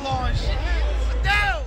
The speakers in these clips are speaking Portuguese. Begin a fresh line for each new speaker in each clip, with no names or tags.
longe. Fudeu!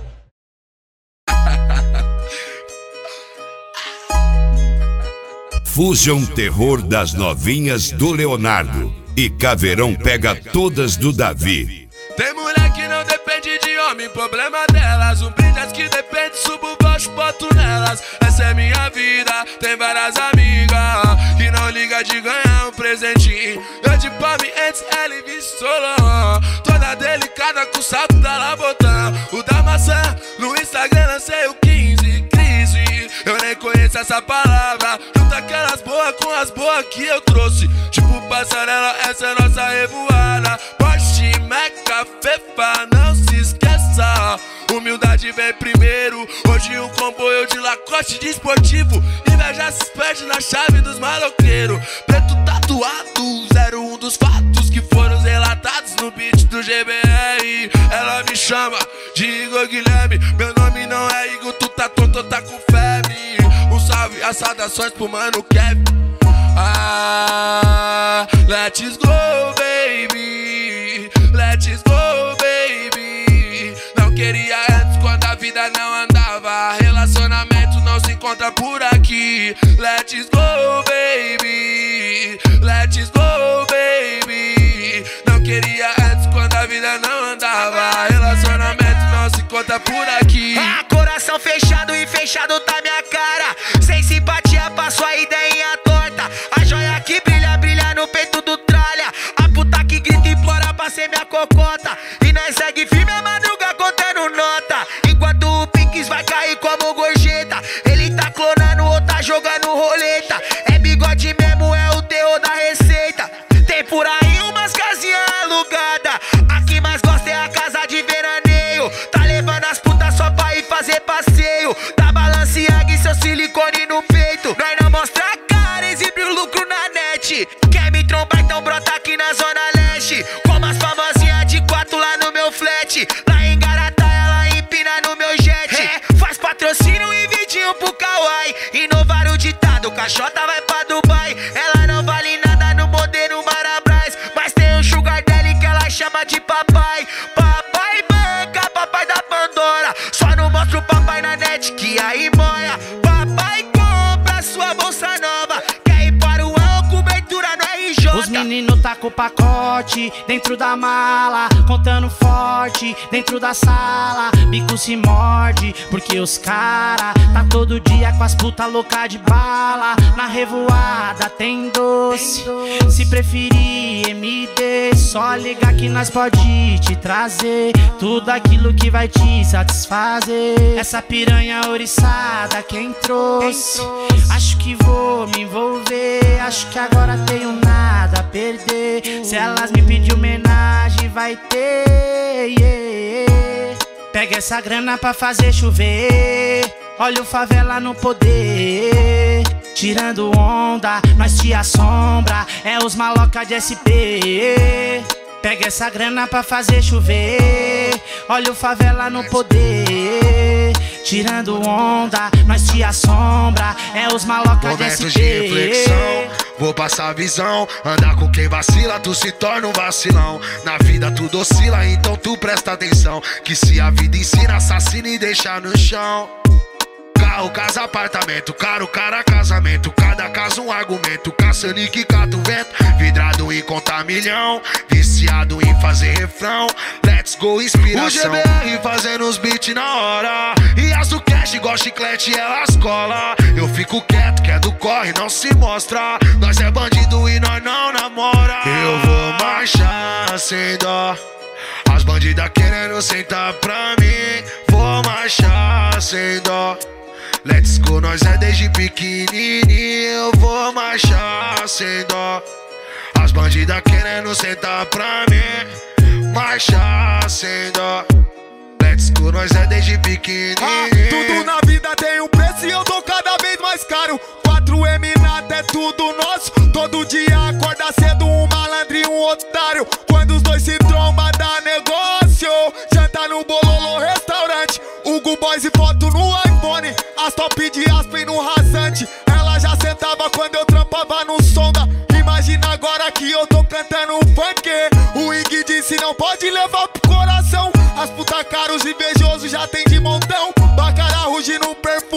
Fusion Terror das Novinhas do Leonardo e Caveirão pega todas do Davi.
Tem mulher que não depende de homem, problema delas. Zumbidas que depende, subo baixo, boto nelas. Essa é minha vida, tem várias amigas que não liga de ganhar um presentinho. Eu de palme antes, ela e Solon, toda delicada com o salto da Labotã. O da maçã, no Instagram lancei o 15, crise. Eu nem conheço essa palavra. Junta aquelas boas com as boas que eu trouxe. Tipo passarela, essa é nossa revoada. Porsche, Meca, Fefa, não se esqueça. Humildade vem primeiro. Hoje um comboio de Lacoste de esportivo. Inveja se perde na chave dos maloqueiros. Preto tatuado, 01 dos fatos que foram relatados no beat do GBR. Ela me chama de Igor Guilherme. Meu nome não é Igor, tu tá tonto, tá com febre. Um salve, as saudações pro mano Kevin. Ah, let's go, baby. Let's go, baby. Não queria antes quando a vida não andava. Relacionamento não se encontra por aqui. Let's go, baby. Let's go, baby. Não queria antes quando a vida não andava. Relacionamento não se encontra por aqui.
Ah, coração fechado e fechado tá minha cara. Sem simpatia pra sua ideinha torta. A joia que brilha, brilha no peito do tralha. A puta que grita e implora pra ser minha cocota. E nós segue firme a madruga contando nota. Enquanto o Pinks vai cair como gorjeta. Ele tá clonando ou tá jogando roleta. É bigode mesmo, é o terror da receita. Tem por aí umas casinhas alugadas. A que mais gosta é a casa de veraneio. Tá levando as putas só pra ir fazer passeio. Da Balenciaga e seu silicone no peito. Nós não mostra a cara, exibe o lucro na net. Quer me trombar, então brota aqui na zona leste. Como as famosinhas de 4 lá no meu flat. Lá em Garatá, ela empina no meu jet. Faz patrocínio e vidinho pro Kawaii. Inovar o ditado, caixota vai pra Dubai. Ela não vale nada no modelo Marabras. Mas tem um sugar daddy que ela chama de papai. Papai banca, papai da Pandora. Só não mostra o papai na net que aí moia. Papai compra sua bolsa nova. Quer ir para o ano, cobertura no RJ.
Os meninos tá com o pacote dentro da mala, contando forte dentro da sala. Bico se morde porque os cara tá todo dia com as puta louca de bala. Na revoada tem doce, se preferir MD, só ligar que nós pode te trazer tudo aquilo que vai te satisfazer. Essa piranha ouriçada quem trouxe, acho que vou me envolver. Acho que agora tenho nada a perder. Se elas me pedir homenagem vai ter, yeah. Pega essa grana pra fazer chover. Olha o favela no poder. Tirando onda, nós te assombra. É os maloca de SP. Pega essa grana pra fazer chover. Olha o favela no poder. Tirando onda, nós te assombra. É os maloca de SP.
Momentos de reflexão, vou passar a visão. Andar com quem vacila, tu se torna um vacilão. Na vida tudo oscila, então tu presta atenção. Que se a vida ensina, assassina e deixa no chão. Carro, casa, apartamento, caro, cara, casamento. Cada caso um argumento, caçando e que cata o vento. Vidrado em contar milhão, viciado em fazer refrão. Let's go, inspiração. O GBR fazendo os beats na hora. E as do cash, igual chiclete, elas cola. Eu fico quieto, que é do corre, não se mostra. Nós é bandido e nós não namora. Eu vou marchar sem dó. As bandidas querendo sentar pra mim. Vou marchar sem dó. Let's go, nós é desde pequenininho. Eu vou marchar sem dó. As bandidas querendo sentar pra mim. Marchar sem dó. Let's go, nós é desde pequenininho.
Tudo na vida tem um preço e eu dou cada vez mais caro. 4M nada é tudo nosso. Todo dia acorda cedo um malandro e um otário. Quando os dois se trombam dá negócio. Janta no Bololô restaurante. Hugo Boys e foto no iPhone. As top de Aspen no rasante. Ela já sentava quando eu trampava no sonda. Imagina agora que eu tô cantando funk. O Ig disse não pode levar pro coração. As putas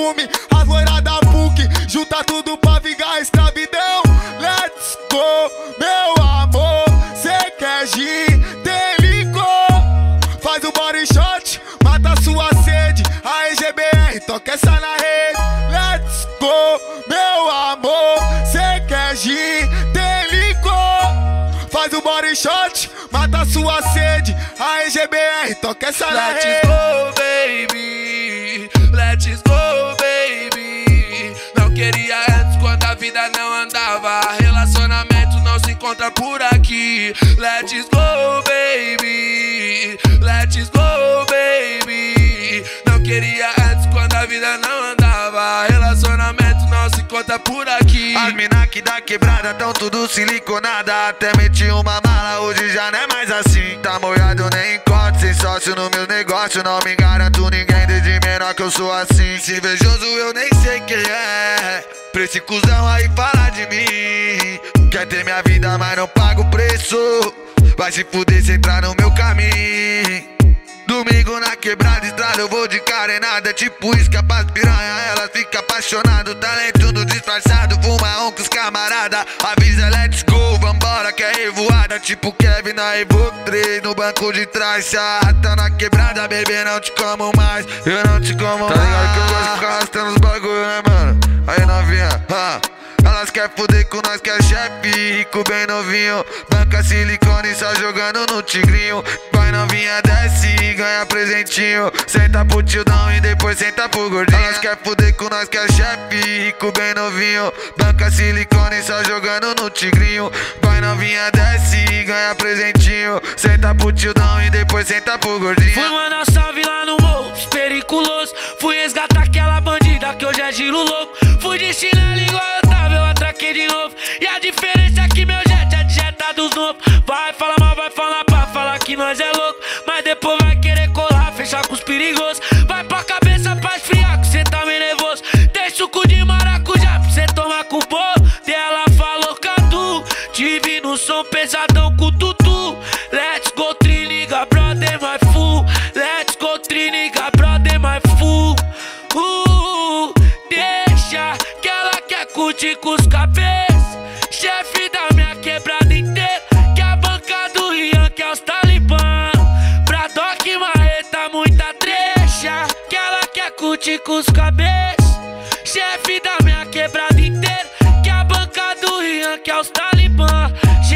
ciúme. As loiras da PUC, junta tudo pra vingar a escravidão. Let's go, meu amor. Cê quer gin, tem licor. Faz o body shot, mata sua sede. A EGBR, toca essa na rede. Let's go, meu amor. Cê quer gin, tem licor. Faz o body shot, mata sua sede. A EGBR, toca essa na rede.
Let's go, baby. Let's go, baby. Não queria antes quando a vida não andava. Relacionamento não se encontra por aqui. Let's go, baby. Let's go, baby. Não queria antes quando a vida não andava. Relacionamento não se encontra por aqui.
As mina que da quebrada tão tudo siliconada. Até meti uma mala, hoje já não é mais assim. Tá molhado, nem encontro, sem sócio no meu negócio. Não me garanto ninguém, desde menor que eu sou assim. Se invejoso eu nem sei quem é. Pra esse cuzão aí falar de mim. Quer ter minha vida, mas não paga o preço. Vai se fuder se entrar no meu caminho. Domingo na quebrada, estrada, eu vou de carenada. Tipo isca pras piranha, ela fica apaixonada. Talento no disfarçado, fuma com os camarada. Avisa, let's go, vambora que é revoada. Tipo Kevin na Evo 3, no banco de trás. Se arrasta na quebrada, bebê, não te como mais. Eu não te como mais. Tá ligado que eu gosto de ficar arrastando os bagulho, né, mano? Aí novinha, elas quer fuder com nós que é chefe, rico bem novinho. Banca silicone só jogando no tigrinho. Vai novinha, desce e ganha presentinho. Senta pro tildão e depois senta pro gordinho. Elas quer fuder com nós que é chefe, rico bem novinho. Banca silicone só jogando no tigrinho. Vai novinha, desce e ganha presentinho. Senta pro tildão e depois senta pro gordinho.
Fui mandar salve lá no morro, periculoso. Fui resgatar aquela bandida que hoje é giro louco. Fui de chinelo igual eu tava, eu atraquei de novo. E a diferença é que meu jet é de jeta dos novos. Vai falar mal, vai falar pra falar que nós é louco. Mas depois vai querer colar, fechar com os perigosos. Vai pra cabeça pra esfriar, que cê tá meio nervoso. Tem suco de maracujá pra cê tomar com bolo. Dela falou Cadu, tive no som pesadão com tutu. Let's go, triniga, brother, my fool. Let's go, triniga, brother, my fool. Deixa que ela quer curtir com os cabeças. Chefe da minha quebrada inteira. Que a banca do Rian, que é os talibã. Pra Doc Marreta, muita trecha. Que ela quer curtir com os cabeças. Chefe da minha quebrada inteira. Que a banca do Rian, que é os talibã.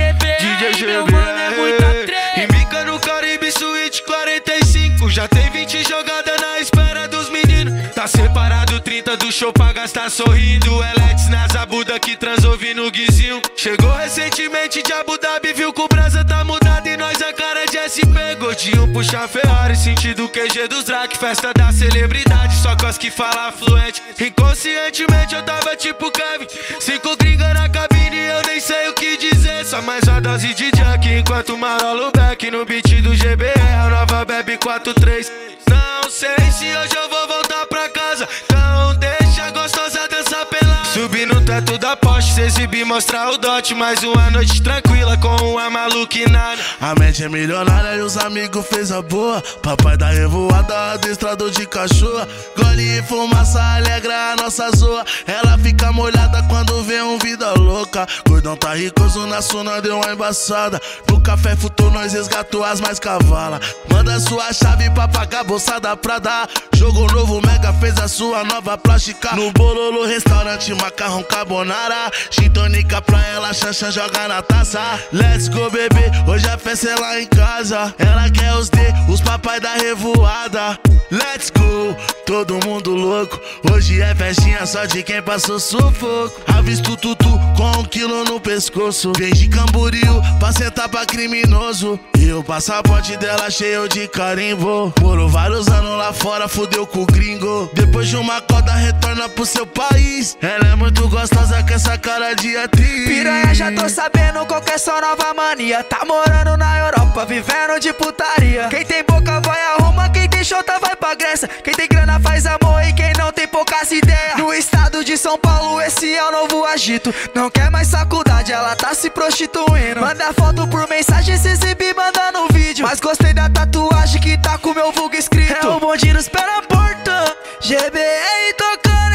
GB, meu mano, é muita trecha.
Embica no Caribe Suite 45. Já tem 20 jogadas na espera dos meninos. Tá separado 30 do show pra gastar sorrindo. Eletes nas abuda que transou no guizinho. Chegou recentemente de Abu Dhabi, viu que o brasa tá mudado e nós a cara de SP. Gordinho puxa Ferrari, sentido QG dos Drac. Festa da celebridade, só cos que fala fluente. Inconscientemente eu tava tipo Kevin. 5 gringa na cabine, eu nem sei o que dizer. Só mais uma dose de Jack, enquanto marolo back no beat do GBR. A nova bebe 4-3. Não sei se hoje eu vou voltar pra casa. Então deixa a gostosa dançar pelada. Subir no teto da Porsche, se exibir, mostrar o dote. Mais uma noite tranquila com uma maluquinada.
A mente é milionária e os amigos fez a boa. Papai da revoada, adestrador de cachorro. Gole e fumaça alegra a nossa zoa. Ela fica molhada quando vê um vida louca. Gordão tá ricoso na suna, deu uma embaçada. No café futou, nós resgatou as mais cavala. Manda sua chave pra pagar bolsa da Prada. Jogo novo, Mega fez a sua nova plástica. No Bololo, restaurante, macarrão carbonara. Gin tônica pra ela, chancha, joga na taça. Let's go, bebê, hoje a festa é lá em casa. Ela quer os D, os papai da revoada. Let's go, todo mundo louco. Hoje é festinha só de quem passou sufoco. Avisto tutu com 1 quilo no pescoço. Vem de Camboriú pra sentar pra criminoso. E o passaporte dela cheio de carimbo. Morou vários anos lá fora, fudeu com o gringo. Depois de uma coda retorna pro seu país. Ela é muito gostosa com essa cara de atriz.
Piranha, já tô sabendo qual que é sua nova mania. Tá morando na Europa, vivendo de putaria. Quem tem boca vai a Roma, quem tem chota vai pra Grécia. Quem tem grana faz amor e quem não tem poucas ideias. No estado de São Paulo esse é o novo agito. Não quer mais faculdade, ela tá se prostituindo. Manda foto por mensagem, se exibir, manda no vídeo. Mas gostei da tatuagem que tá com meu vulgo escrito. É o bonde nos pé na porta, GBR tocando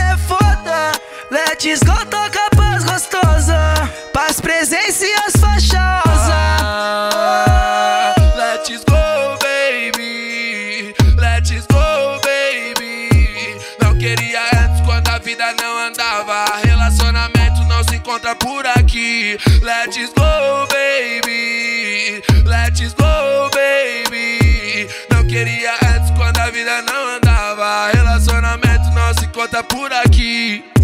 Let's go, toca paz gostosa, paz, presença e as fachosas.
Let's go, baby. Let's go, baby. Não queria antes quando a vida não andava. Relacionamento não se encontra por aqui. Let's go, baby. Let's go, baby. Não queria antes quando a vida não andava. Relacionamento não se encontra por aqui.